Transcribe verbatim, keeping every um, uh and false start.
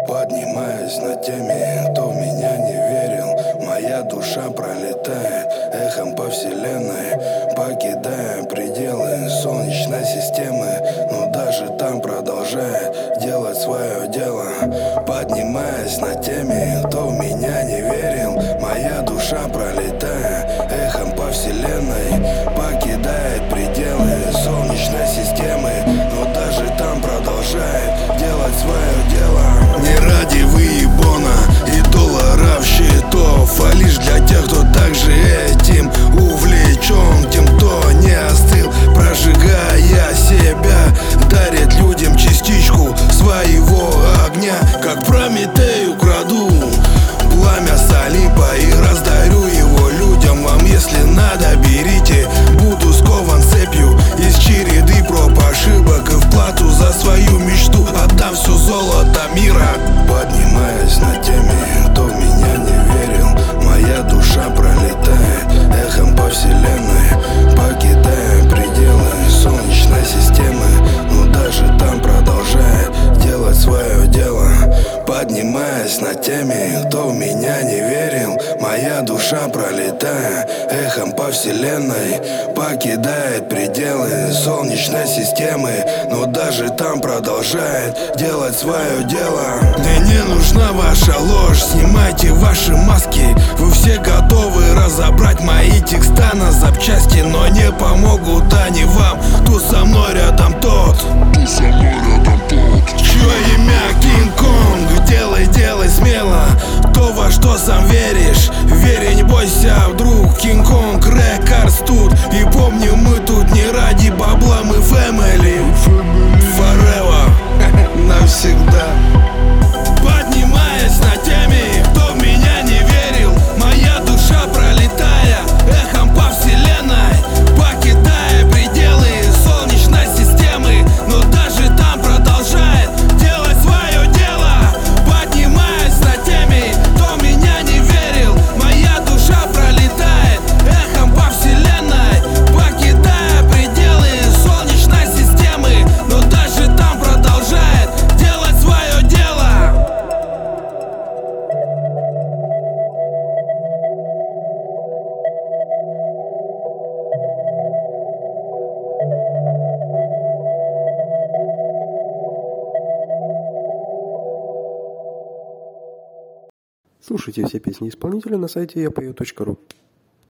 Поднимаюсь над теми, кто в меня не верил. Моя душа пролетает эхом по вселенной, покидая пределы солнечной системы, но даже там продолжает делать свое дело. Поднимаясь над теми, кто в меня не верил. Моя душа пролетает эхом по вселенной, покидает пределы солнечной системы, но даже там продолжает делать свое дело. Не ради выебона и долларов, счетов, а лишь для тех, кто также этим увлечен, тем, кто не остыл, прожигая себя, дарит людям частичку своего огня. Как Прометею краду пламя с Олимпа и раздарю его людям. Вам, если надо, берите, буду скован цепью из череды проб, ошибок, и в плату за свою мечту отдам все золото мира. Поднимаясь над теми, кто в меня не верил. Моя душа пролетает эхом по вселенной, покидая пределы солнечной системы, но даже там продолжает делать свое дело. Поднимаясь над теми, кто в меня не верил. Моя душа пролетает эхом по вселенной, покидает пределы солнечной системы, но даже там продолжает делать свое дело. Мне не нужна ваша ложь, снимайте ваши маски. Вы все готовы разобрать мои текста на запчасти, но не помогут они вам. Тут со мной рядом тот, Ты со мной рядом тот, чье имя Кинг-Конг. Делай, делай смело то, во что сам веришь. Верь, не бойся, вдруг Кинг-Конг Рекордс тут. И помни, мы тут не ради бабла, мы фэмили. Forever, навсегда. Поднимаясь над теми, кто в меня не верил. Моя душа пролетая эхом по вселенной, покидая пределы солнечной системы, но даже там продолжает делать свое дело. Поднимаясь над теми, кто в меня не верил. Моя душа пролетает эхом по вселенной, покидая пределы солнечной системы, но даже там продолжает делать свое дело. Слушайте все песни исполнителя на сайте я пою точка ру.